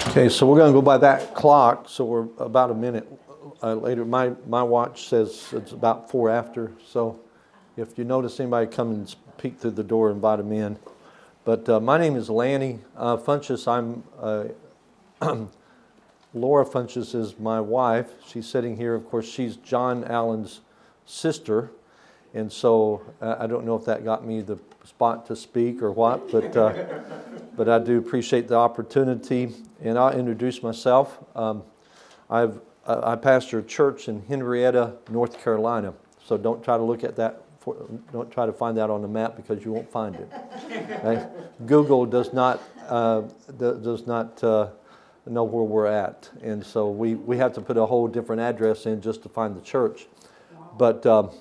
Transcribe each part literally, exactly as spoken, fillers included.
Okay, so we're going to go by that clock, so we're about a minute uh, later. My my watch says it's about four after, so if you notice anybody come and peek through the door, invite them in. But uh, my name is Lanny uh, Funches. I'm uh, Laura Funches is my wife. She's sitting here. Of course, she's John Allen's sister, and so uh, I don't know if that got me the spot to speak or what, but uh, but I do appreciate the opportunity. And I'll introduce myself. Um, I've uh, I pastor a church in Henrietta, North Carolina. So don't try to look at that. For, don't try to find that on the map because you won't find it. Okay? Google does not uh, does not uh, know where we're at, and so we, we have to put a whole different address in just to find the church. But um,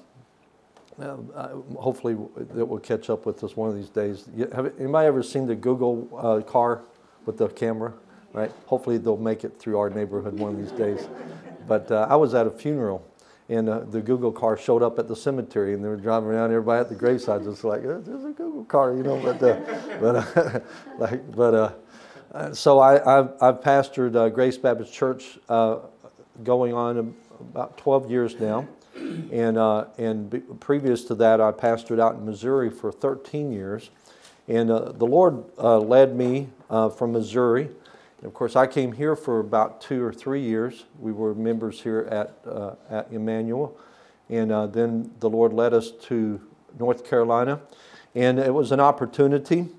uh, hopefully it will catch up with us one of these days. Have anybody ever seen the Google uh, car with the camera? Right? Hopefully they'll make it through our neighborhood one of these days. But uh, I was at a funeral, and uh, the Google car showed up at the cemetery, and they were driving around everybody at the gravesides. It's like, there's a Google car, you know. But uh, but uh, like but uh, so I I've, I've pastored uh, Grace Baptist Church uh, going on about twelve years now, and uh, and be, previous to that I pastored out in Missouri for thirteen years, and uh, the Lord uh, led me uh, from Missouri. Of course, I came here for about two or three years. We were members here at uh, at Emmanuel, and uh, then the Lord led us to North Carolina, and it was an opportunity.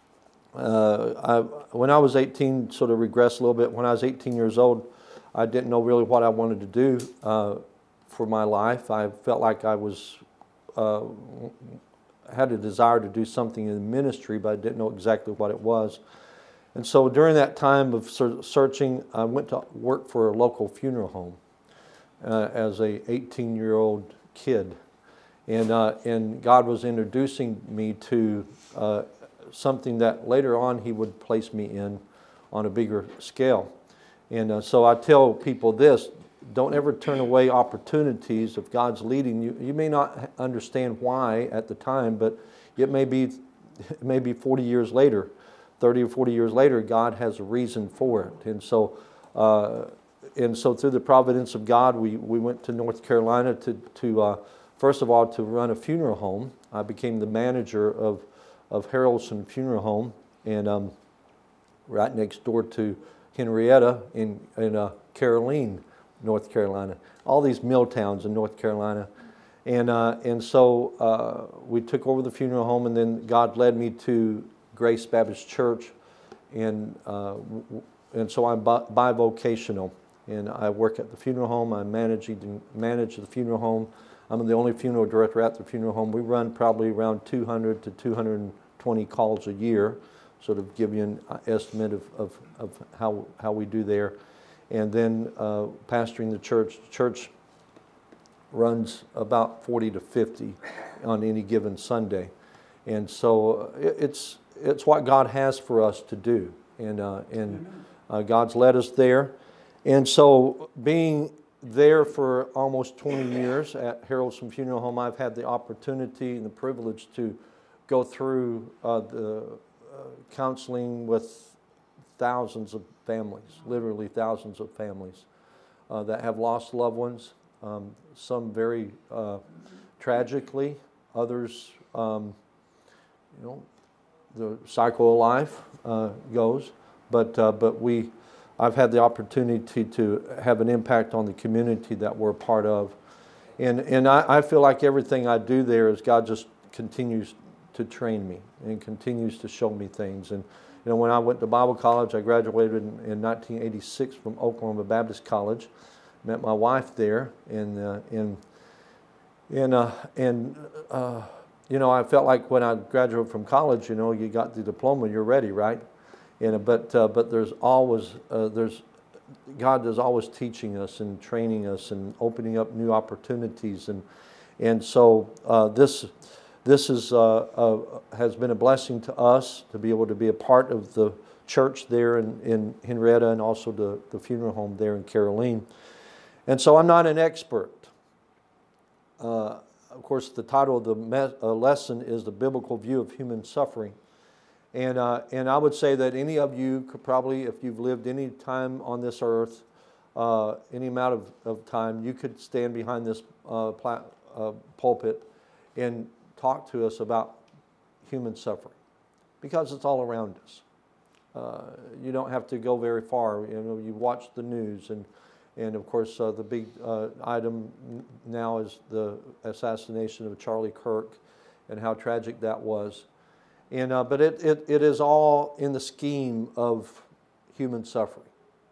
Uh, I, when I was eighteen, sort of regressed a little bit. When I was eighteen years old, I didn't know really what I wanted to do uh, for my life. I felt like I was uh, had a desire to do something in ministry, but I didn't know exactly what it was. And so during that time of searching, I went to work for a local funeral home uh, as a eighteen-year-old kid. And uh, and God was introducing me to uh, something that later on He would place me in on a bigger scale. And uh, so I tell people this: don't ever turn away opportunities if God's leading you. You may not understand why at the time, but it may be, it may be forty years later. thirty or forty years later, God has a reason for it. And so uh, and so through the providence of God, we, we went to North Carolina to, to uh, first of all, to run a funeral home. I became the manager of, of Harrelson Funeral Home, and um, right next door to Henrietta in, in uh, Caroline, North Carolina. All these mill towns in North Carolina. And, uh, and so uh, we took over the funeral home, and then God led me to Grace Baptist Church, and uh, and so I'm bi- bivocational, and I work at the funeral home. I manage manage the funeral home. I'm the only funeral director at the funeral home. We run probably around two hundred to two hundred twenty calls a year, sort of give you an estimate of of, of how how we do there, and then uh, pastoring the church. The church runs about forty to fifty on any given Sunday, and so it, it's. It's what God has for us to do, and uh, and uh, God's led us there. And so being there for almost twenty years at Harrelson Funeral Home, I've had the opportunity and the privilege to go through uh, the uh, counseling with thousands of families, literally thousands of families uh, that have lost loved ones, um, some very uh, tragically, others, um, you know, the cycle of life uh, goes, but uh, but we, I've had the opportunity to have an impact on the community that we're a part of, and and I, I feel like everything I do there is God just continues to train me and continues to show me things. And you know, when I went to Bible college, I graduated in, in nineteen eighty-six from Oklahoma Baptist College, met my wife there, and uh, and and uh, and. Uh, You know, I felt like when I graduated from college, you know, you got the diploma, you're ready, right? And but uh, but there's always uh, there's God is always teaching us and training us and opening up new opportunities, and and so uh, this this is uh, uh, has been a blessing to us to be able to be a part of the church there in, in Henrietta, and also the the funeral home there in Caroline. And so I'm not an expert. Uh, Of course, the title of the me- uh, lesson is The Biblical View of Human Suffering. And, uh, and I would say that any of you could probably, if you've lived any time on this earth, uh, any amount of, of time, you could stand behind this uh, plat, uh, pulpit and talk to us about human suffering, because it's all around us. Uh, you don't have to go very far. You know, you watch the news, and and of course uh, the big uh, item now is the assassination of Charlie Kirk, and how tragic that was. And uh, but it, it it is all in the scheme of human suffering.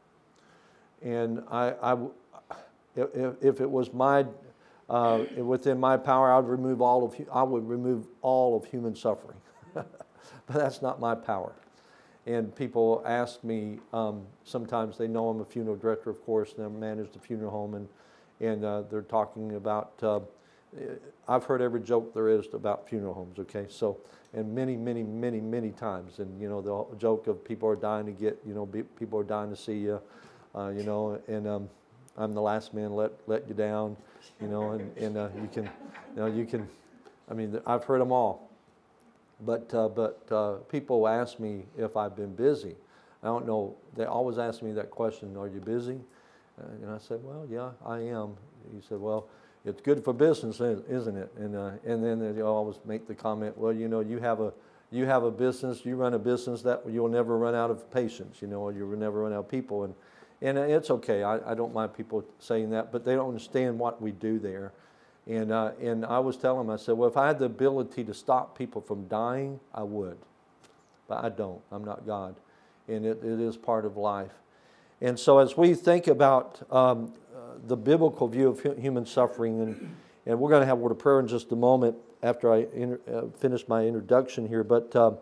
And I, I if, if it was my uh, within my power, I would remove all of I would remove all of human suffering. But that's not my power. And people ask me, um, sometimes they know I'm a funeral director, of course, and I manage the funeral home, and and uh, they're talking about. Uh, I've heard every joke there is about funeral homes. Okay, so and many, many, many, many times, and you know the joke of people are dying to get, you know, be, people are dying to see you, uh, you know, and um, I'm the last man let let you down, you know, and and uh, you can, you know, you can, I mean, I've heard them all. But uh, but uh, people ask me if I've been busy. I don't know. They always ask me that question: "Are you busy?" Uh, and I said, "Well, yeah, I am." He said, "Well, it's good for business, isn't it?" And uh, and then they always make the comment, "Well, you know, you have a you have a business. You run a business that you'll never run out of patients. You know, or you'll never run out of people." And and it's okay. I, I don't mind people saying that, but they don't understand what we do there. And uh, and I was telling them, I said, well, if I had the ability to stop people from dying, I would. But I don't. I'm not God. And it, it is part of life. And so as we think about um, uh, the biblical view of hu- human suffering, and, and we're going to have a word of prayer in just a moment after I inter- uh, finish my introduction here. But, uh,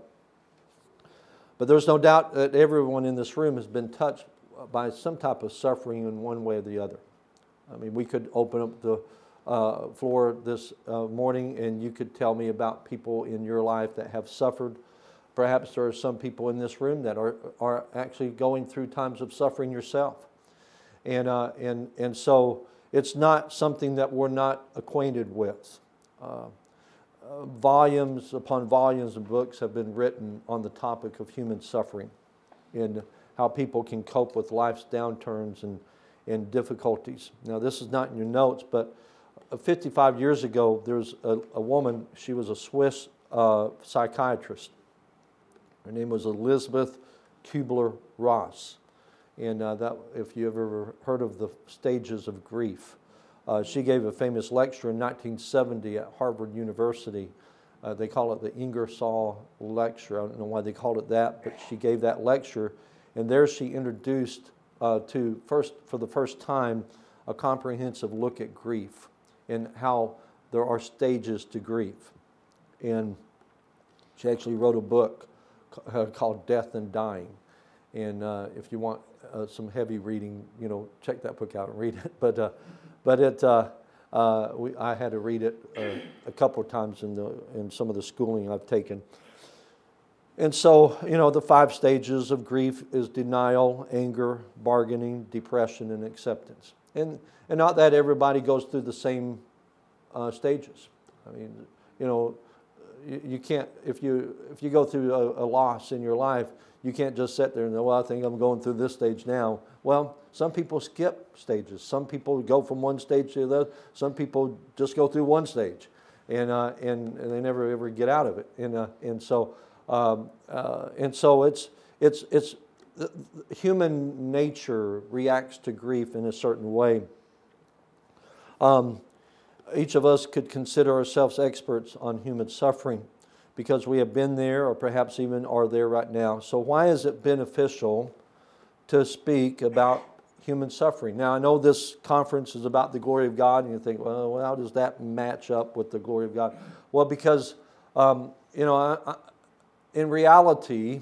but there's no doubt that everyone in this room has been touched by some type of suffering in one way or the other. I mean, we could open up the Uh, floor this uh, morning, and you could tell me about people in your life that have suffered. Perhaps there are some people in this room that are are actually going through times of suffering yourself, and uh, and and so it's not something that we're not acquainted with. Uh, uh, volumes upon volumes of books have been written on the topic of human suffering, and how people can cope with life's downturns and and difficulties. Now, this is not in your notes, but fifty-five years ago, there was a, a woman. She was a Swiss uh, psychiatrist. Her name was Elizabeth Kubler-Ross. And uh, that, if you ever heard of the stages of grief, uh, she gave a famous lecture in nineteen seventy at Harvard University. Uh, they call it the Ingersoll Lecture. I don't know why they called it that, but she gave that lecture, and there she introduced uh, to first, for the first time, a comprehensive look at grief, and how there are stages to grief. And she actually wrote a book called Death and Dying. And uh, if you want uh, some heavy reading, you know, check that book out and read it. But uh, but it uh, uh, we, I had to read it uh, a couple of times in the in some of the schooling I've taken. And so, you know, the five stages of grief is denial, anger, bargaining, depression, and acceptance. And and not that everybody goes through the same uh, stages. I mean, you know, you, you can't, if you if you go through a, a loss in your life, you can't just sit there and go, well, I think I'm going through this stage now. Well, some people skip stages. Some people go from one stage to the other. Some people just go through one stage, and uh, and, and they never ever get out of it. And uh, and so um, uh, and so it's it's it's. The human nature reacts to grief in a certain way. Um, each of us could consider ourselves experts on human suffering because we have been there, or perhaps even are there right now. So why is it beneficial to speak about human suffering? Now, I know this conference is about the glory of God, and you think, well, how does that match up with the glory of God? Well, because, um, you know, I, I, in reality,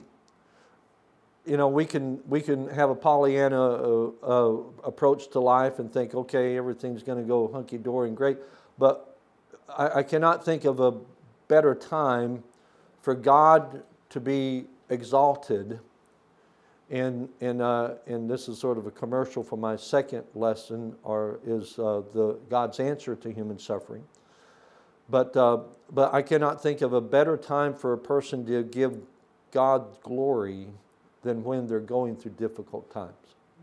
you know, we can we can have a Pollyanna uh, uh, approach to life and think, okay, everything's going to go hunky-dory and great. But I, I cannot think of a better time for God to be exalted. And and uh, and this is sort of a commercial for my second lesson, or is uh, the God's answer to human suffering. But uh, but I cannot think of a better time for a person to give God's glory than when they're going through difficult times.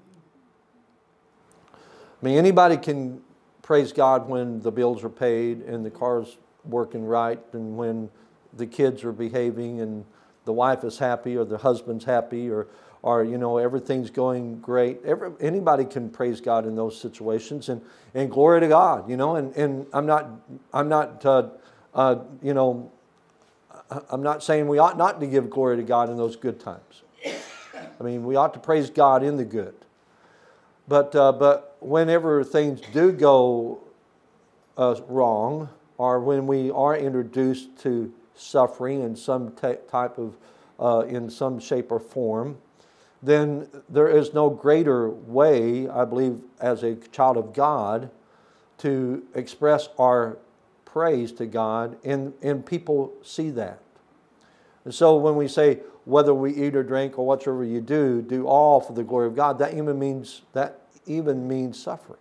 I mean, anybody can praise God when the bills are paid and the car's working right and when the kids are behaving and the wife is happy or the husband's happy or, or you know, everything's going great. Every, anybody can praise God in those situations, and, and glory to God, you know. And, and I'm not, I'm not, uh, uh, you know, I'm not saying we ought not to give glory to God in those good times. I mean, we ought to praise God in the good. But uh, but whenever things do go uh, wrong, or when we are introduced to suffering in some t- type of, uh, in some shape or form, then there is no greater way, I believe, as a child of God, to express our praise to God, and, and people see that. And so when we say, whether we eat or drink or whatsoever you do, do all for the glory of God, that even means that even means suffering.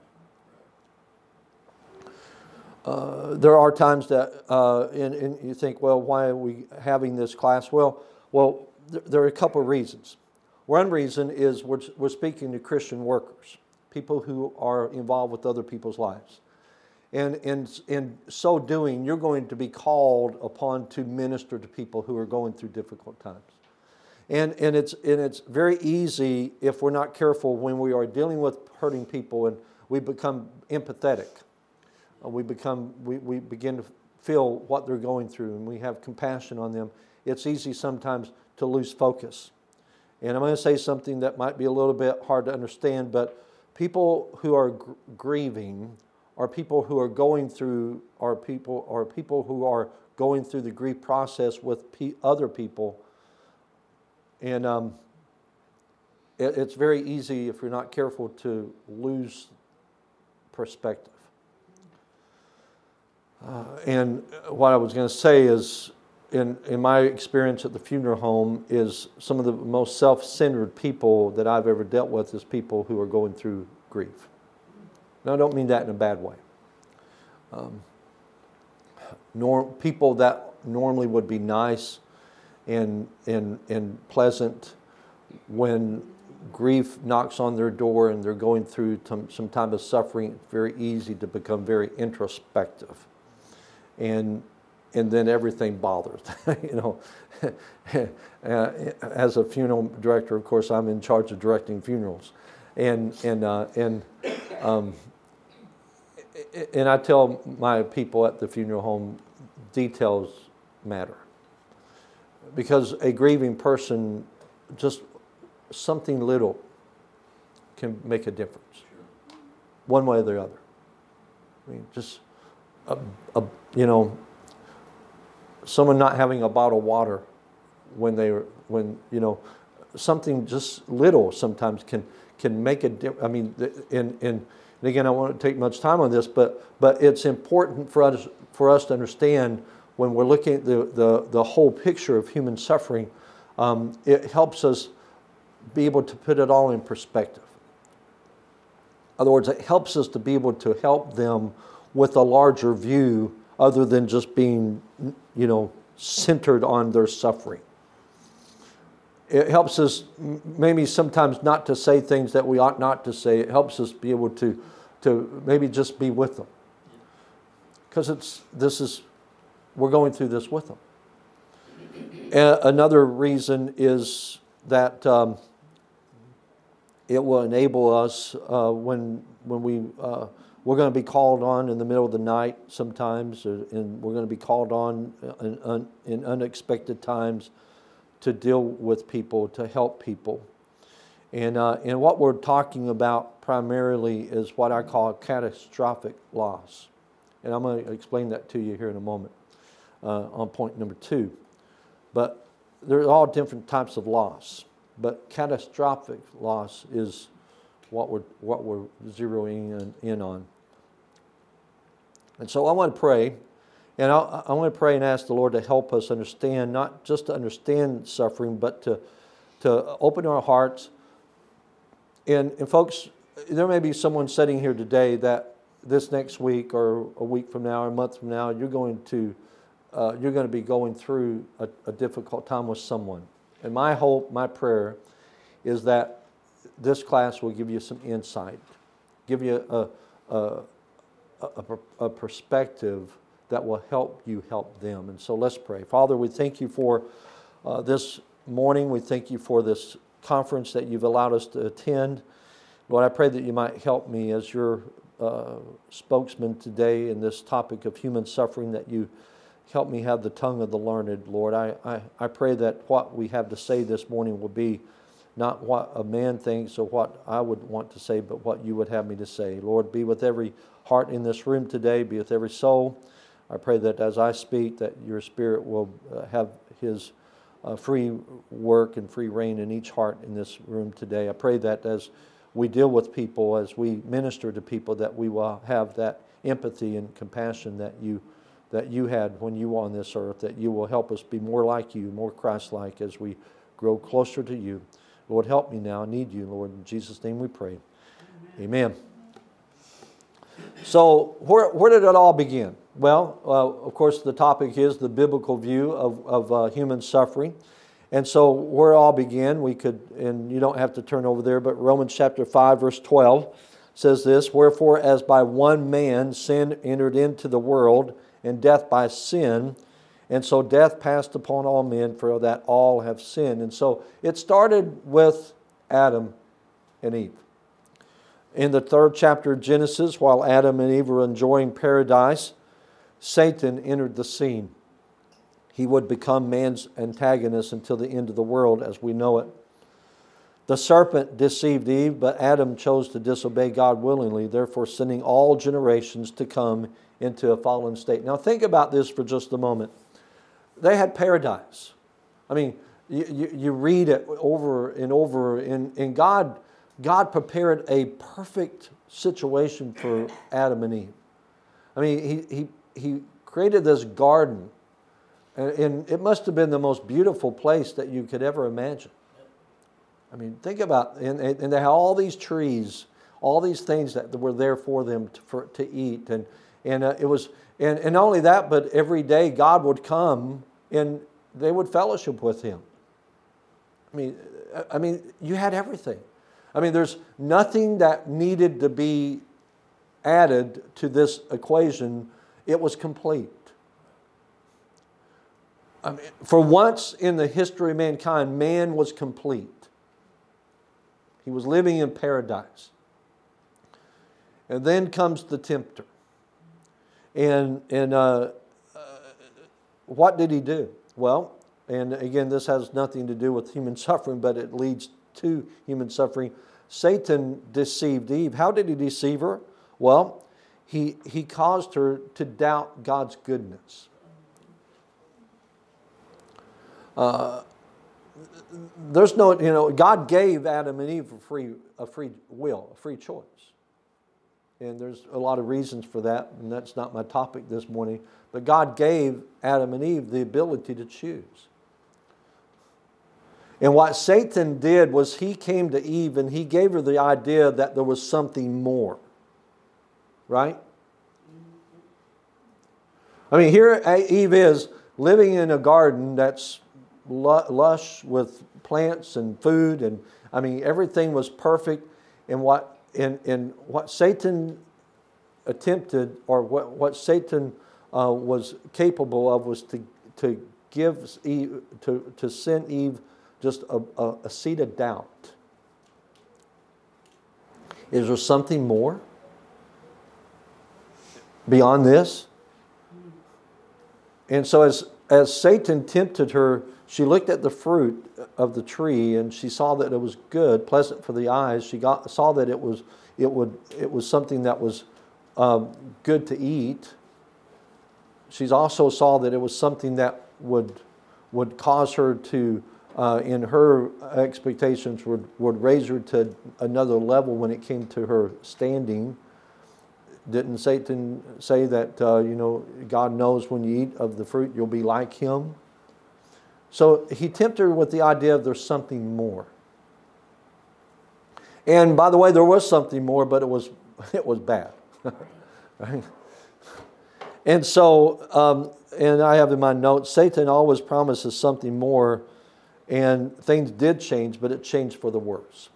Uh, there are times that, uh, and, and you think, well, why are we having this class? Well, well, th- there are a couple of reasons. One reason is we're, we're speaking to Christian workers, people who are involved with other people's lives. And in, in so doing, you're going to be called upon to minister to people who are going through difficult times. And, and, it's, and it's very easy, if we're not careful, when we are dealing with hurting people and we become empathetic. We become, we, we begin to feel what they're going through, and we have compassion on them. It's easy sometimes to lose focus. And I'm going to say something that might be a little bit hard to understand, but people who are gr- grieving, or people who are going through, or people, or people who are going through the grief process with pe- other people, and um, it, it's very easy, if you're not careful, to lose perspective. Uh, and what I was going to say is, in, in my experience at the funeral home, is some of the most self-centered people that I've ever dealt with is people who are going through grief. Now, I don't mean that in a bad way. Um, nor, people that normally would be nice and, and, and pleasant, when grief knocks on their door and they're going through some, some type of suffering, it's very easy to become very introspective. And and then everything bothers. you know, uh, as a funeral director, of course, I'm in charge of directing funerals, and and uh, and um, and I tell my people at the funeral home, details matter, because a grieving person, just something little can make a difference, one way or the other. I mean, just. A, a, you know, someone not having a bottle of water when they were, when, you know, something just little sometimes can can make a difference. I mean, and, and and again, I won't take much time on this, but but it's important for us for us to understand when we're looking at the the, the whole picture of human suffering. Um, it helps us be able to put it all in perspective. In other words, it helps us to be able to help them with a larger view, other than just being, you know, centered on their suffering. It helps us maybe sometimes not to say things that we ought not to say. It helps us be able to, to maybe just be with them, because it's this is we're going through this with them. And another reason is that um, it will enable us uh, when when we. Uh, We're going to be called on in the middle of the night sometimes, and we're going to be called on in, in unexpected times to deal with people, to help people. And, uh, and what we're talking about primarily is what I call catastrophic loss. And I'm going to explain that to you here in a moment uh, on point number two. But there are all different types of loss. But catastrophic loss is what we're, what we're zeroing in, in on. And so I want to pray, and I, I want to pray and ask the Lord to help us understand, not just to understand suffering, but to, to open our hearts. And, and folks, there may be someone sitting here today that this next week or a week from now or a month from now, you're going to uh, you're going to be going through a, a difficult time with someone. And my hope, my prayer, is that this class will give you some insight, give you a, a, a, a perspective that will help you help them. And so let's pray. Father, we thank you for uh, this morning. We thank you for this conference that you've allowed us to attend. Lord, I pray that you might help me as your uh, spokesman today in this topic of human suffering, that you help me have the tongue of the learned, Lord. I, I, I pray that what we have to say this morning will be not what a man thinks or what I would want to say, but what you would have me to say. Lord, be with every heart in this room today, be with every soul. I pray that as I speak, that your Spirit will uh, have his uh, free work and free reign in each heart in this room today. I pray that as we deal with people, as we minister to people, that we will have that empathy and compassion that you that you had when you were on this earth, that you will help us be more like you, more Christ-like as we grow closer to you. Lord, help me now. I need you, Lord. In Jesus' name we pray. Amen. Amen. So where, where did it all begin? Well, uh, of course, the topic is the biblical view of, of uh, human suffering. And so where it all began, we could, and you don't have to turn over there, but Romans chapter five, verse twelve says this, "Wherefore, as by one man sin entered into the world, and death by sin, and so death passed upon all men, for that all have sinned." And so it started with Adam and Eve. In the third chapter of Genesis, while Adam and Eve were enjoying paradise, Satan entered the scene. He would become man's antagonist until the end of the world as we know it. The serpent deceived Eve, but Adam chose to disobey God willingly, therefore sending all generations to come into a fallen state. Now think about this for just a moment. They had paradise. I mean, you, you, you read it over and over, and, and God, God prepared a perfect situation for Adam and Eve. I mean, he, he, he created this garden, and, and it must have been the most beautiful place that you could ever imagine. I mean, think about, and, and they had all these trees, all these things that were there for them to, for, to eat, and and uh, it was, and, and not only that, but every day God would come and they would fellowship with Him. I mean, I mean, you had everything. I mean, there's nothing that needed to be added to this equation. It was complete. I mean, for once in the history of mankind, man was complete. He was living in paradise. And then comes the tempter. And, and uh, uh, what did he do? Well, and again, this has nothing to do with human suffering, but it leads to human suffering. Satan deceived Eve. How did he deceive her? Well, he, he caused her to doubt God's goodness. Uh, there's no, you know, God gave Adam and Eve a free, a free will, a free choice. And there's a lot of reasons for that, and that's not my topic this morning. But God gave Adam and Eve the ability to choose. And what Satan did was he came to Eve and he gave her the idea that there was something more. Right? I mean, here Eve is living in a garden that's lush with plants and food, and I mean, everything was perfect. And what And, and what Satan attempted, or what, what Satan uh, was capable of, was to, to give Eve, to, to send Eve just a, a, a seed of doubt. Is there something more beyond this? And so as, as Satan tempted her, she looked at the fruit of the tree and she saw that it was good, pleasant for the eyes. She got, saw that it was it would it was something that was um, good to eat. She also saw that it was something that would would cause her to, uh, in her expectations, would would raise her to another level when it came to her standing. Didn't Satan say that uh, you know God knows when you eat of the fruit you'll be like Him? So he tempted her with the idea of there's something more. And by the way, there was something more, but it was it was bad. Right? And so, um, and I have in my notes, Satan always promises something more, and things did change, but it changed for the worse.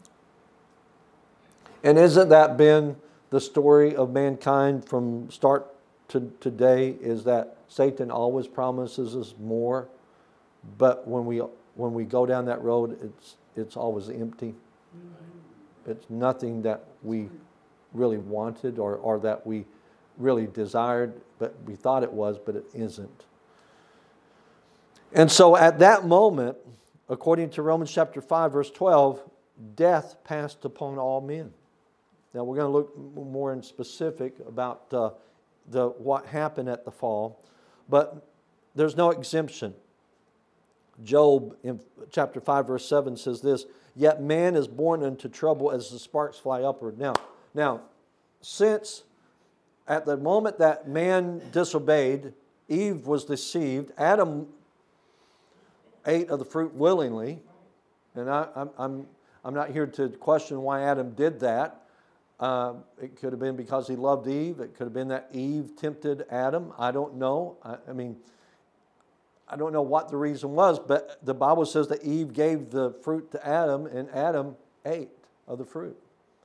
And isn't that been the story of mankind from start to today, is that Satan always promises us more, but when we when we go down that road, it's it's always empty. It's nothing that we really wanted or, or that we really desired, but we thought it was, but it isn't. And so at that moment, according to Romans chapter five, verse twelve, death passed upon all men. Now we're going to look more in specific about uh, the what happened at the fall, but there's no exemption. Job in chapter five, verse seven says this, "Yet man is born into trouble as the sparks fly upward." Now, now, since at the moment that man disobeyed, Eve was deceived, Adam ate of the fruit willingly, and I, I'm, I'm, I'm not here to question why Adam did that. Uh, it could have been because he loved Eve. It could have been that Eve tempted Adam. I don't know. I, I mean, I don't know what the reason was, but the Bible says that Eve gave the fruit to Adam, and Adam ate of the fruit.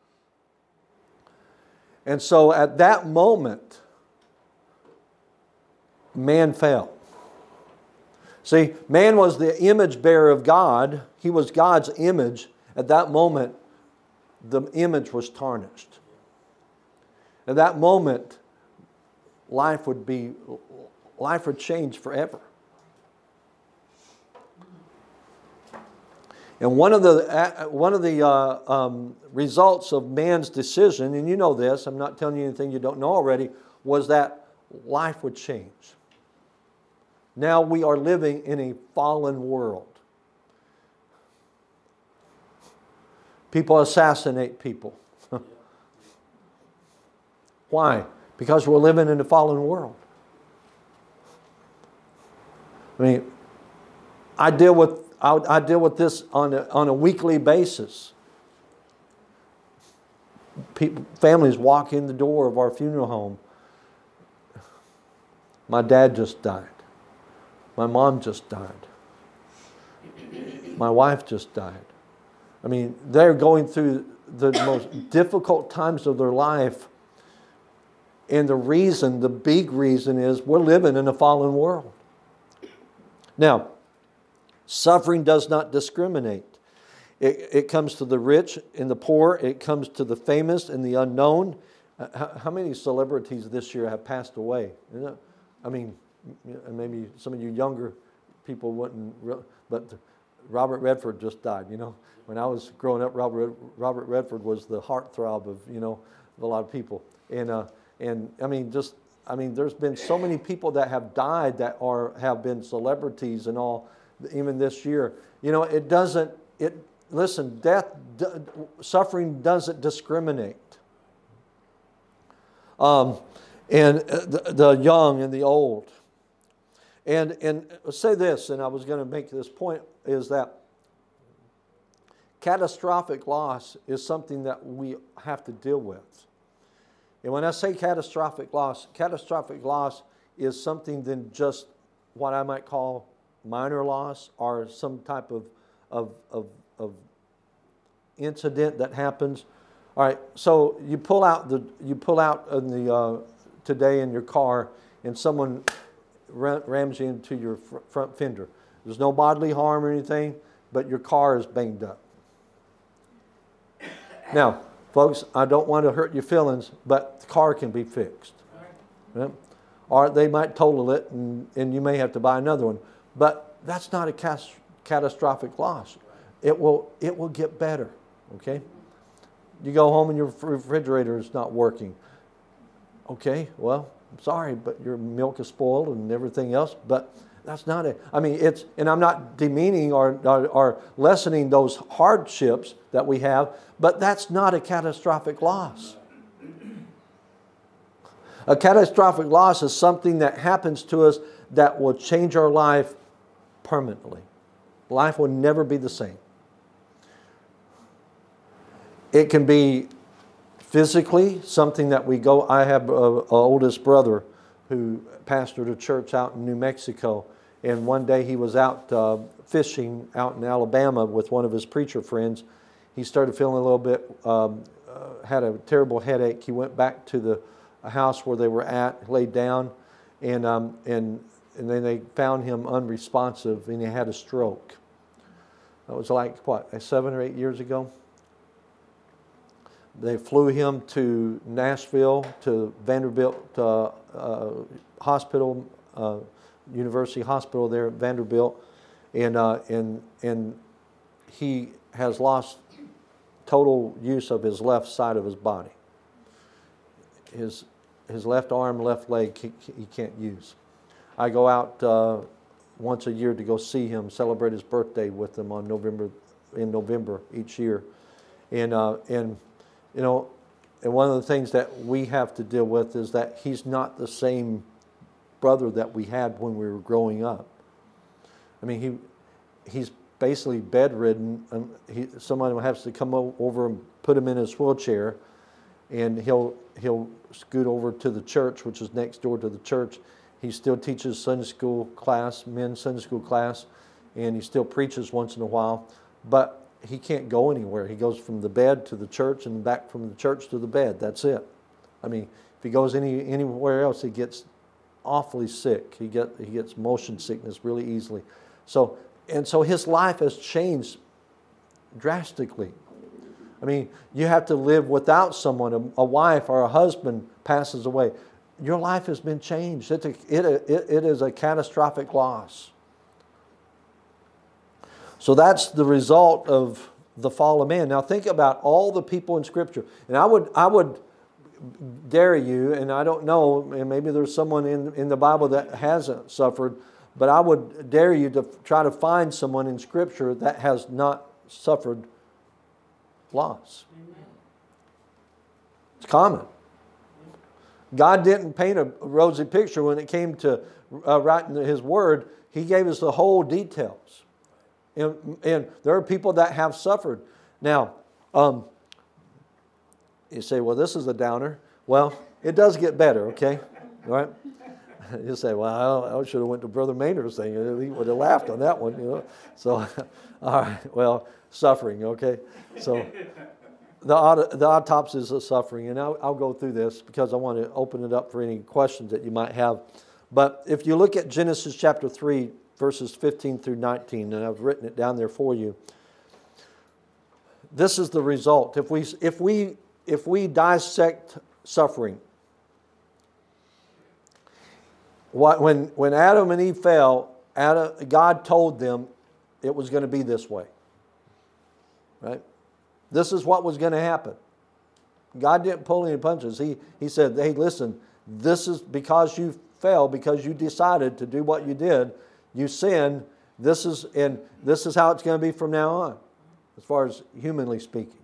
And so at that moment, man fell. See, man was the image bearer of God. He was God's image. At that moment, the image was tarnished. At that moment, life would be, life would change forever. And one of the one of the uh, um, results of man's decision, and you know this, I'm not telling you anything you don't know already, was that life would change. Now we are living in a fallen world. People assassinate people. Why? Because we're living in a fallen world. I mean, I deal with I, I deal with this on a, on a weekly basis. People, families walk in the door of our funeral home. My dad just died. My mom just died. My wife just died. I mean, they're going through the most difficult times of their life. And the reason, the big reason is we're living in a fallen world. Now, suffering does not discriminate. It, it comes to the rich and the poor. It comes to the famous and the unknown. Uh, how, how many celebrities this year have passed away? You know, I mean, maybe some of you younger people wouldn't, but Robert Redford just died, you know. When I was growing up, Robert Robert Redford was the heartthrob of, you know, a lot of people. And uh, and I mean, just I mean, there's been so many people that have died that are have been celebrities and all, even this year. You know, it doesn't. It listen, death, d- suffering doesn't discriminate. Um, and the, the young and the old. And and say this, and I was going to make this point, is that catastrophic loss is something that we have to deal with. And when I say catastrophic loss, catastrophic loss is something than just what I might call minor loss or some type of, of, of, of incident that happens. All right, so you pull out the you pull out in the uh, today in your car, and someone rams you into your fr- front fender. There's no bodily harm or anything, but your car is banged up. Now, folks, I don't want to hurt your feelings, but the car can be fixed. Right? Or they might total it, and, and you may have to buy another one. But that's not a cas- catastrophic loss. It will it will get better. Okay. You go home and your refrigerator is not working. Okay, well, I'm sorry, but your milk is spoiled and everything else. But that's not it. I mean, it's, and I'm not demeaning or, or, or lessening those hardships that we have, but that's not a catastrophic loss. A catastrophic loss is something that happens to us that will change our life permanently. Life will never be the same. It can be physically something that we go. I have an oldest brother who pastored a church out in New Mexico. And one day he was out uh, fishing out in Alabama with one of his preacher friends. He started feeling a little bit, um, uh, had a terrible headache. He went back to the house where they were at, laid down, and um, and and then they found him unresponsive, and he had a stroke. That was like, what, seven or eight years ago? They flew him to Nashville, to Vanderbilt uh, uh, Hospital, uh, University Hospital there at Vanderbilt, and uh, and and he has lost total use of his left side of his body. His his left arm, left leg, he, he can't use. I go out uh, once a year to go see him, celebrate his birthday with him on November in November each year, and uh, and you know, and one of the things that we have to deal with is that he's not the same brother that we had when we were growing up. I mean, he he's basically bedridden, and he, someone has to come over and put him in his wheelchair, and he'll he'll scoot over to the church, which is next door to the church. He still teaches Sunday school class, men's Sunday school class, and he still preaches once in a while, but he can't go anywhere. He goes from the bed to the church and back from the church to the bed. That's it. I mean, if he goes any anywhere else, he gets awfully sick. He get he gets motion sickness really easily. So and so his life has changed drastically. I mean, you have to live without someone. A, a wife or a husband passes away. Your life has been changed. It's a, it, it, it is a catastrophic loss. So that's the result of the fall of man. Now think about all the people in Scripture. And I would I would dare you, and I don't know, and maybe there's someone in, in the Bible that hasn't suffered, but I would dare you to try to find someone in Scripture that has not suffered loss. It's common. God didn't paint a rosy picture when it came to uh, writing His Word. He gave us the whole details. And, and there are people that have suffered. Now, um, you say, well, this is a downer. Well, it does get better, okay? All right? You say, well, I should have went to Brother Maynard's thing. He would have laughed on that one, you know. So, all right, well, suffering, okay? So, the, aut- the autopsies of suffering, and I'll, I'll go through this because I want to open it up for any questions that you might have. But if you look at Genesis chapter three, verses fifteen through nineteen, and I've written it down there for you, this is the result. If we, if we, if we dissect suffering, what, when, when Adam and Eve fell, Adam, God told them it was going to be this way. Right? This is what was going to happen. God didn't pull any punches. He, he said, hey, listen, this is because you fell, because you decided to do what you did, you sinned, this is, and this is how it's going to be from now on, as far as humanly speaking.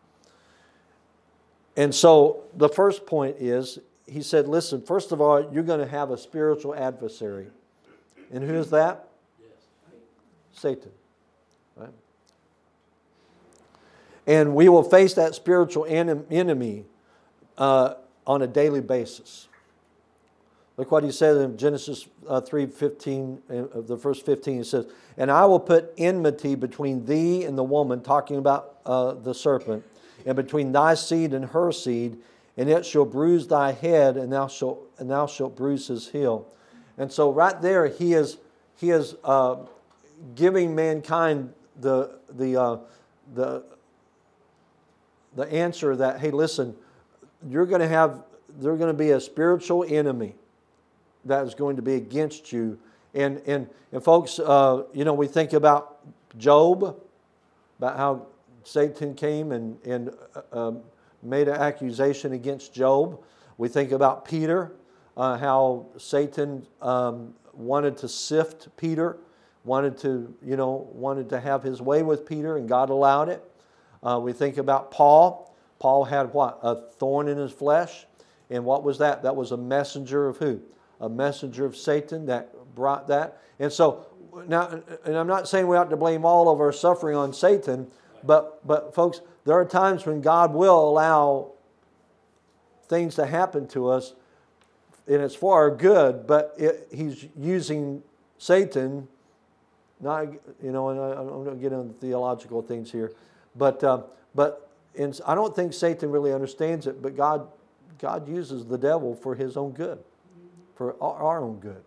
And so the first point is, he said, listen, first of all, you're going to have a spiritual adversary. And who is that? Satan. Right? And we will face that spiritual enemy uh, on a daily basis. Look what he said in Genesis uh, three fifteen, uh, the verse fifteen. He says, and I will put enmity between thee and the woman, talking about uh, the serpent, and between thy seed and her seed, and it shall bruise thy head, and thou shalt, and thou shalt bruise his heel. And so right there, he is he is uh, giving mankind the the uh, the the answer that, hey, listen, you're going to have, there's going to be a spiritual enemy that is going to be against you. And and and folks, uh, you know, we think about Job, about how Satan came and, and uh, made an accusation against Job. We think about Peter, uh, how Satan um, wanted to sift Peter, wanted to, you know, wanted to have his way with Peter, and God allowed it. Uh, we think about Paul. Paul had what? A thorn in his flesh. And what was that? That was a messenger of who? A messenger of Satan that brought that. And so, now, and I'm not saying we ought to blame all of our suffering on Satan, but, but folks, there are times when God will allow things to happen to us and it's for our good, but it, he's using Satan, not, you know, and I, I'm going to get into theological things here, but uh, but in, I don't think Satan really understands it, but God God uses the devil for his own good, for our, our own good.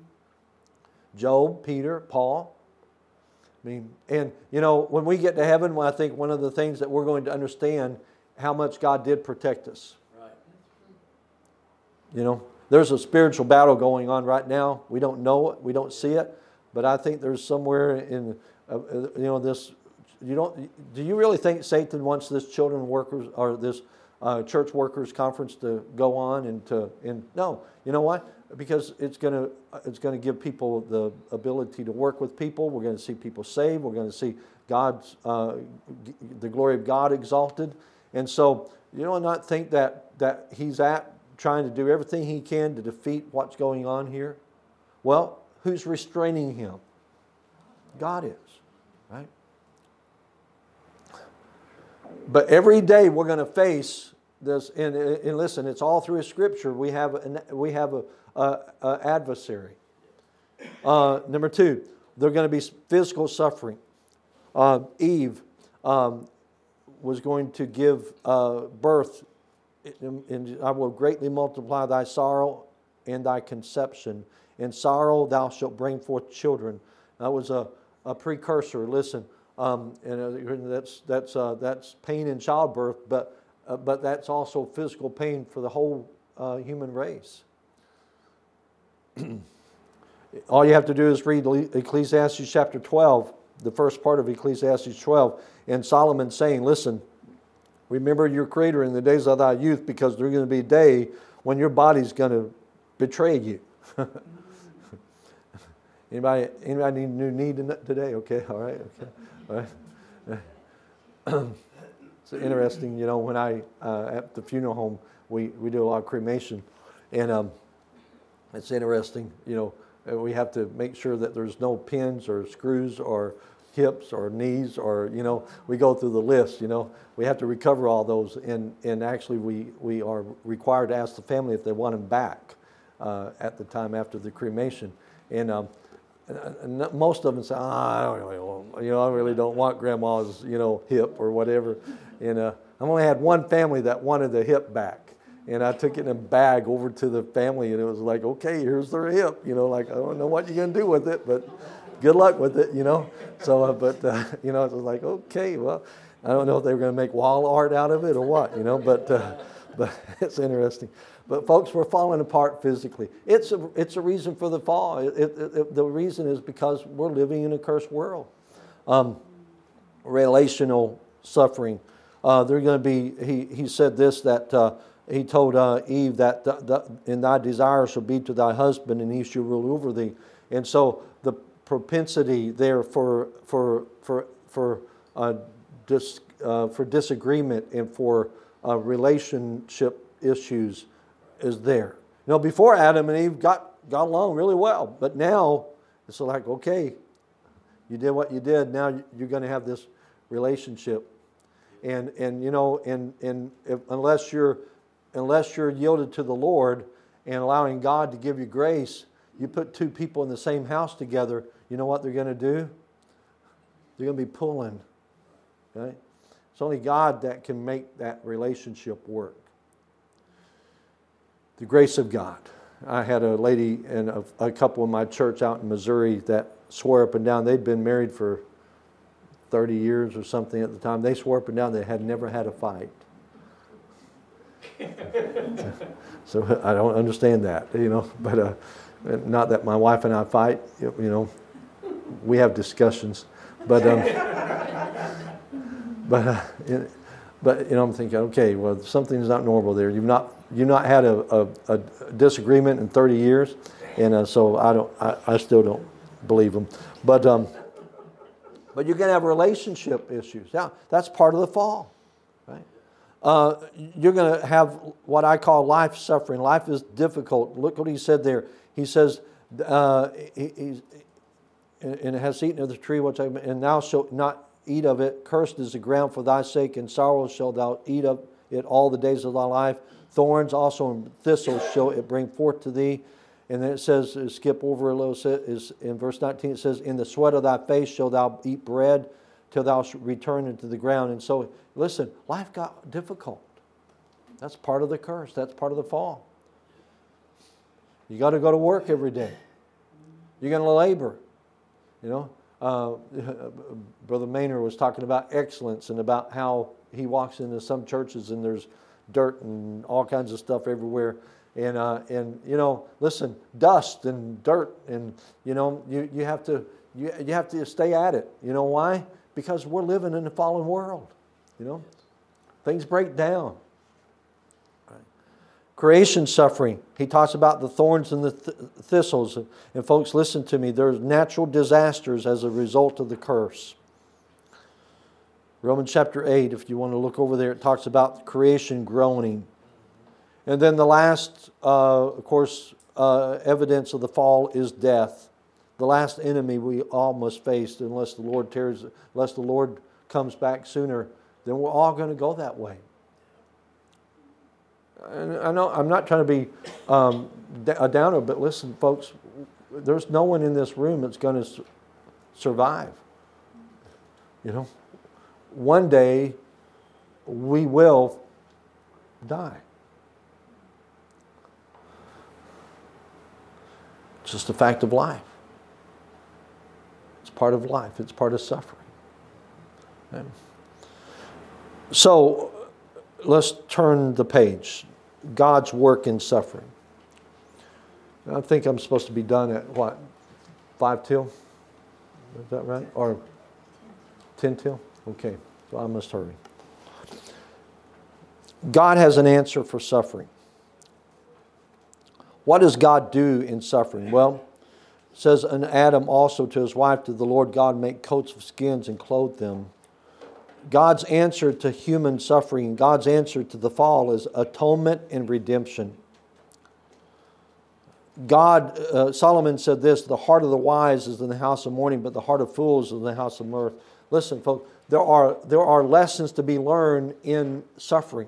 Job, Peter, Paul. I mean, and you know, when we get to heaven, I think one of the things that we're going to understand how much God did protect us. Right. You know, there's a spiritual battle going on right now. We don't know it, we don't see it, but I think there's somewhere in, uh, you know, this. You don't. Do you really think Satan wants this children workers or this uh, church workers conference to go on and to? And no, you know what? Because it's going to it's going to give people the ability to work with people. We're going to see people saved. We're going to see God's uh, the glory of God exalted. And so you know, not think that that he's at trying to do everything he can to defeat what's going on here. Well, who's restraining him? God is, right? But every day we're going to face this, and, and listen, it's all through Scripture. We have an, we have a, a, a adversary. Uh, number two, there's going to be physical suffering. Uh, Eve um, was going to give uh, birth, and, and I will greatly multiply thy sorrow and thy conception. In sorrow thou shalt bring forth children. That was a, a precursor. Listen. Um, and that's that's uh, that's pain in childbirth, but uh, but that's also physical pain for the whole uh, human race. All you have to do is read Ecclesiastes chapter twelve, the first part of Ecclesiastes twelve, and Solomon saying, "Listen, remember your Creator in the days of thy youth, because there's going to be a day when your body's going to betray you." Anybody, anybody need new need today? Okay, all right, okay. Right. It's interesting, you know, when I, uh, at the funeral home, we, we do a lot of cremation. And um, it's interesting, you know, we have to make sure that there's no pins or screws or hips or knees or, you know, we go through the list, you know. We have to recover all those. And, and actually we, we are required to ask the family if they want them back uh, at the time after the cremation. And um, And most of them say, oh, I don't really want, you know, I really don't want grandma's, you know, hip or whatever. And uh, I've only had one family that wanted the hip back. And I took it in a bag over to the family, and it was like, okay, here's their hip. You know, like, I don't know what you're going to do with it, but good luck with it, you know. So, uh, but, uh, you know, it was like, okay, well, I don't know if they were going to make wall art out of it or what, you know, but, uh, but it's interesting. But folks, we're falling apart physically. It's a, it's a reason for the fall. It, it, it, the reason is because we're living in a cursed world. Um, relational suffering. Uh, they're going to be, he, he said this, that uh, he told uh, Eve that the, the, and thy desire shall be to thy husband, and he shall rule over thee. And so the propensity there for, for, for, for, uh, dis, uh, for disagreement and for uh, relationship issues is there. You know, before Adam and Eve got, got along really well, but now it's like, okay, you did what you did, now you're going to have this relationship. And, and you know, and, and if, unless you're unless you're yielded to the Lord and allowing God to give you grace, you put two people in the same house together, you know what they're going to do? They're going to be pulling. Okay? It's only God that can make that relationship work. The grace of God. I had a lady and a, a couple in my church out in Missouri that swore up and down they'd been married for thirty years or something at the time. They swore up and down they had never had a fight. So I don't understand that, you know. But uh, not that my wife and I fight, you know. We have discussions, but um, but uh, but you know, I'm thinking, okay, well, something's not normal there. You've not you've not had a, a, a disagreement in thirty years, and uh, so I don't, I, I still don't believe them. But um, but you're going to have relationship issues. Yeah, that's part of the fall, right? Uh, you're going to have what I call life suffering. Life is difficult. Look what he said there. He says, uh, he, he's, and has eaten of the tree which I, and thou shalt not eat of it. Cursed is the ground for thy sake, and sorrow shalt thou eat of it all the days of thy life. Thorns also and thistles shall it bring forth to thee. And then it says, skip over a little bit, is in verse nineteen, it says, in the sweat of thy face shalt thou eat bread till thou return into the ground. And so, listen, life got difficult. That's part of the curse. That's part of the fall. You got to go to work every day. You're going to labor. You know, uh, Brother Maynard was talking about excellence and about how he walks into some churches and there's dirt and all kinds of stuff everywhere. And, uh, and you know, listen, dust and dirt, and, you know, you, you, have to, you, you have to stay at it. You know why? Because we're living in a fallen world. You know, things break down. Creation suffering. He talks about the thorns and the th- thistles. And folks, listen to me. There's natural disasters as a result of the curse. Romans chapter eight, if you want to look over there, it talks about creation groaning. And then the last, uh, of course, uh, evidence of the fall is death. The last enemy we all must face unless the Lord tears, unless the Lord comes back sooner, then we're all going to go that way. And I know I'm not trying to be um, a downer, but listen, folks, there's no one in this room that's going to su- survive. You know, one day we will die. It's just a fact of life. It's part of life. It's part of suffering. Okay. So let's turn the page. God's work in suffering. I think I'm supposed to be done at what? Five till? Is that right? Or ten till? Okay. So I must hurry. God has an answer for suffering. What does God do in suffering? Well, it says, and Adam also to his wife did the Lord God make coats of skins and clothe them. God's answer to human suffering, God's answer to the fall is atonement and redemption. God, uh, Solomon said this, the heart of the wise is in the house of mourning, but the heart of fools is in the house of mirth. Listen, folks, there are, there are lessons to be learned in suffering.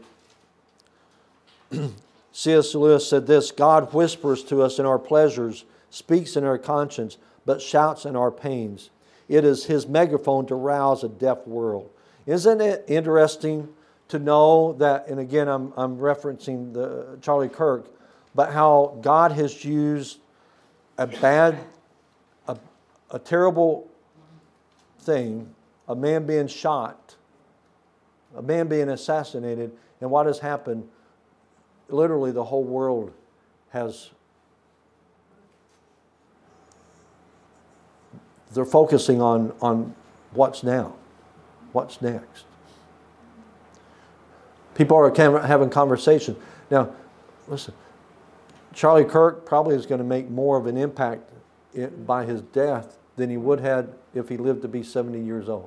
C S Lewis said this, God whispers to us in our pleasures, speaks in our conscience, but shouts in our pains. It is His megaphone to rouse a deaf world. Isn't it interesting to know that, and again I'm, I'm referencing the Charlie Kirk, but how God has used a bad, a, a terrible thing, a man being shot, a man being assassinated, and what has happened? Literally the whole world has, they're focusing on, on what's now. What's next? People are having conversations. Now, listen, Charlie Kirk probably is going to make more of an impact by his death than he would have if he lived to be seventy years old.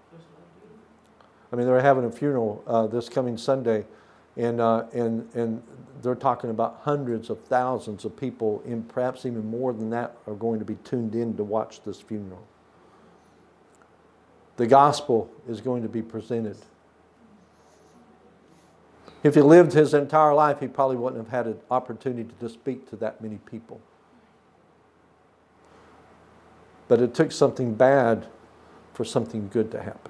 I mean, they're having a funeral uh, this coming Sunday, and uh, and and they're talking about hundreds of thousands of people, and perhaps even more than that, are going to be tuned in to watch this funeral. The gospel is going to be presented. If he lived his entire life, he probably wouldn't have had an opportunity to speak to that many people. But it took something bad for something good to happen.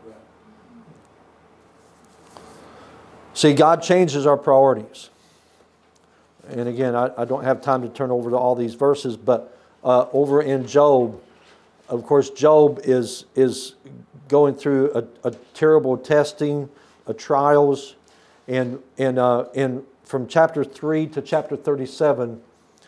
See, God changes our priorities. And again, I, I don't have time to turn over to all these verses, but uh, over in Job, of course, Job is is going through a, a terrible testing, a trials, and and uh, and from chapter three to chapter thirty-seven,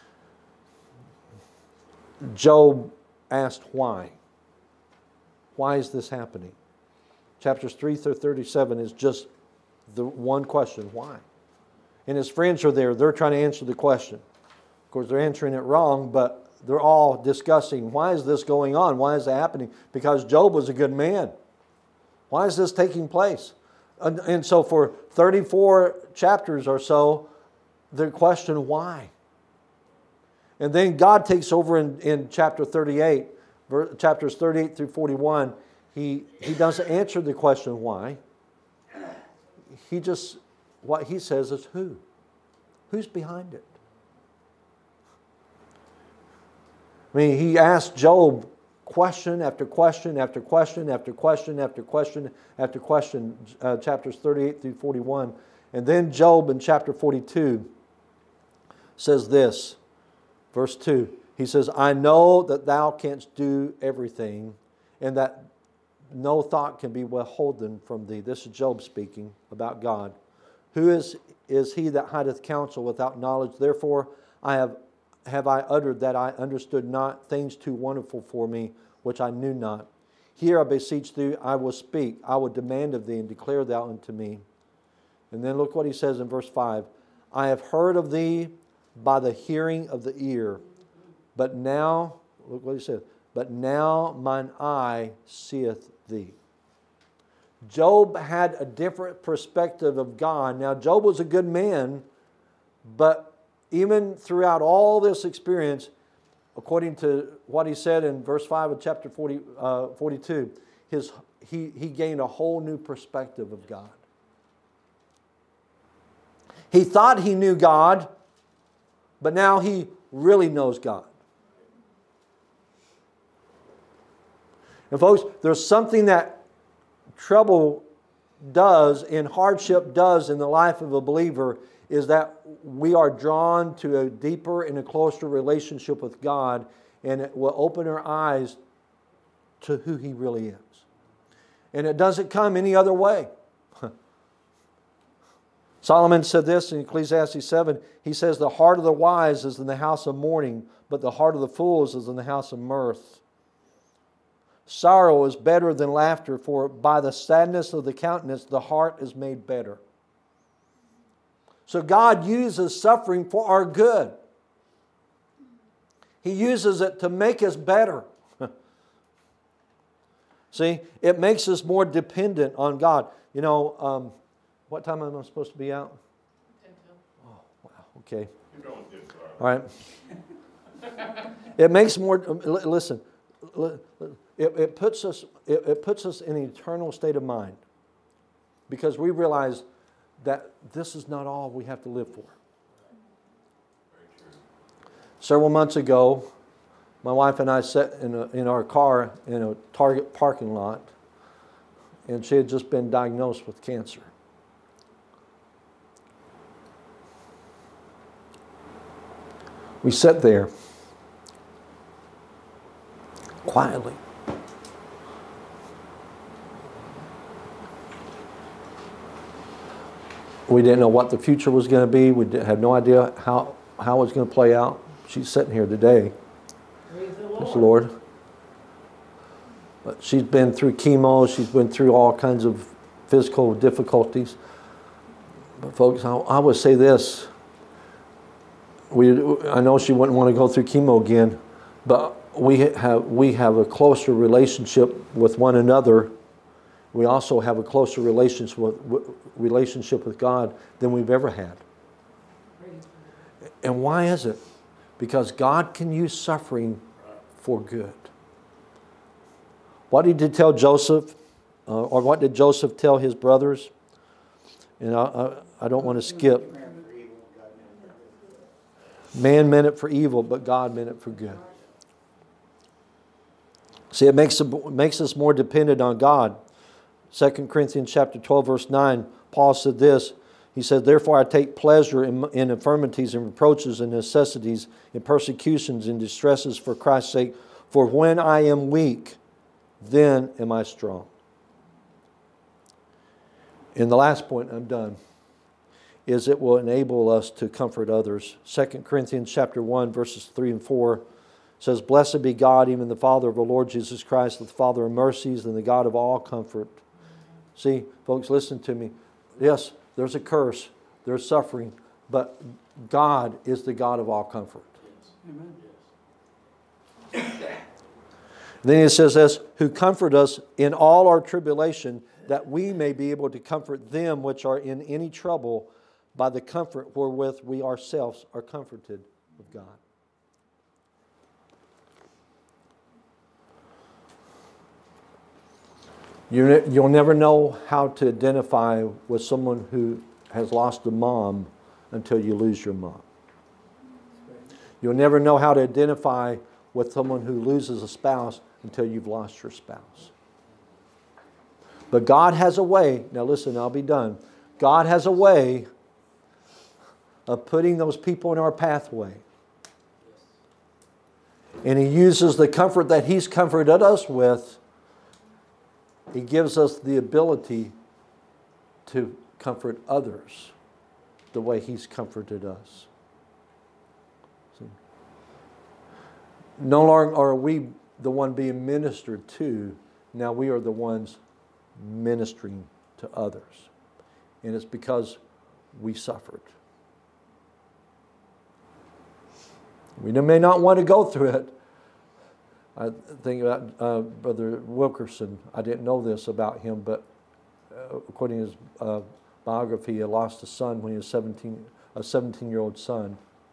Job asked why. Why is this happening? Chapters three through thirty-seven is just the one question: why? And his friends are there; they're trying to answer the question. Of course, they're answering it wrong, but they're all discussing, why is this going on? Why is that happening? Because Job was a good man. Why is this taking place? And, and so for thirty-four chapters or so, they question why. And then God takes over in, in chapter thirty-eight, chapters thirty-eight through forty-one. He, he doesn't answer the question why. He just what he says is who? Who's behind it? I mean, he asked Job question after question after question after question after question after question, uh, chapters thirty-eight through forty-one. And then Job in chapter forty-two says this, verse two. He says, I know that thou canst do everything, and that no thought can be withholden from thee. This is Job speaking about God. Who is, is he that hideth counsel without knowledge? Therefore I have, have I uttered that I understood not things too wonderful for me, which I knew not. Here I beseech thee, I will speak. I will demand of thee, and declare thou unto me. And then look what he says in verse five. I have heard of thee by the hearing of the ear. But now, look what he says, but now mine eye seeth thee. Job had a different perspective of God. Now, Job was a good man, but even throughout all this experience, according to what he said in verse five of chapter forty, uh, forty-two, his, he, he gained a whole new perspective of God. He thought he knew God, but now he really knows God. And folks, there's something that trouble does and hardship does in the life of a believer, is that we are drawn to a deeper and a closer relationship with God, and it will open our eyes to who He really is. And it doesn't come any other way. Solomon said this in Ecclesiastes seven. He says, the heart of the wise is in the house of mourning, but the heart of the fools is in the house of mirth. Sorrow is better than laughter, for by the sadness of the countenance the heart is made better. So God uses suffering for our good. He uses it to make us better. See, it makes us more dependent on God. You know, um, what time am I supposed to be out? Oh, wow, okay. You're going good, all right. It makes more, listen, it, it puts us, it, it puts us in an eternal state of mind, because we realize that this is not all we have to live for. Several months ago, my wife and I sat in, a, in our car in a Target parking lot, and she had just been diagnosed with cancer. We sat there quietly. We didn't know what the future was going to be. We had no idea how, how it was going to play out. She's sitting here today. Praise the Lord. Praise the Lord. But she's been through chemo. She's been through all kinds of physical difficulties. But folks, I, I would say this. We, I know she wouldn't want to go through chemo again, but we have we have a closer relationship with one another. We also have a closer relationship with, relationship with God than we've ever had. And why is it? Because God can use suffering for good. What did He tell Joseph? Uh, or what did Joseph tell his brothers? And I, I, I don't want to skip. Man meant it for evil, but God meant it for good. See, it makes, it makes us more dependent on God. Second Corinthians chapter twelve, verse nine, Paul said this. He said, therefore I take pleasure in, in infirmities and reproaches and necessities, in persecutions and distresses for Christ's sake. For when I am weak, then am I strong. And the last point, I'm done, is it will enable us to comfort others. Second Corinthians chapter one, verses three and four says, blessed be God, even the Father of our Lord Jesus Christ, the Father of mercies and the God of all comfort. See, folks, listen to me. Yes, there's a curse, there's suffering, but God is the God of all comfort. Amen. Then it says this, who comfort us in all our tribulation, that we may be able to comfort them which are in any trouble by the comfort wherewith we ourselves are comforted of God. You, you'll never know how to identify with someone who has lost a mom until you lose your mom. You'll never know how to identify with someone who loses a spouse until you've lost your spouse. But God has a way, now listen, I'll be done. God has a way of putting those people in our pathway. And He uses the comfort that He's comforted us with. He gives us the ability to comfort others the way He's comforted us. See? No longer are we the one being ministered to. Now we are the ones ministering to others. And it's because we suffered. We may not want to go through it. I think about uh, Brother Wilkerson. I didn't know this about him, but uh, according to his uh, biography, he lost a son when he was seventeen, a seventeen-year-old son.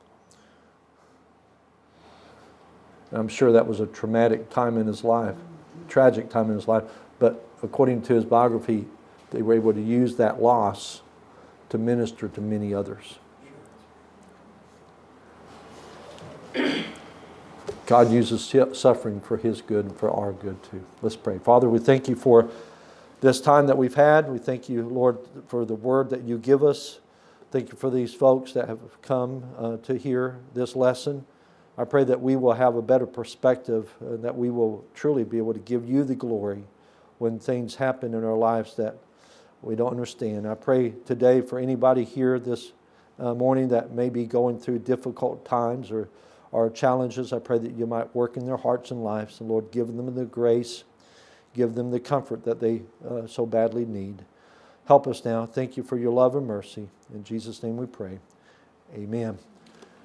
And I'm sure that was a traumatic time in his life, tragic time in his life. But according to his biography, they were able to use that loss to minister to many others. God uses suffering for His good and for our good too. Let's pray. Father, we thank You for this time that we've had. We thank You, Lord, for the word that You give us. Thank You for these folks that have come uh, to hear this lesson. I pray that we will have a better perspective and that we will truly be able to give You the glory when things happen in our lives that we don't understand. I pray today for anybody here this uh, morning that may be going through difficult times or or challenges. I pray that You might work in their hearts and lives. And Lord, give them the grace, give them the comfort that they uh, so badly need. Help us now. Thank You for Your love and mercy. In Jesus' name we pray. Amen.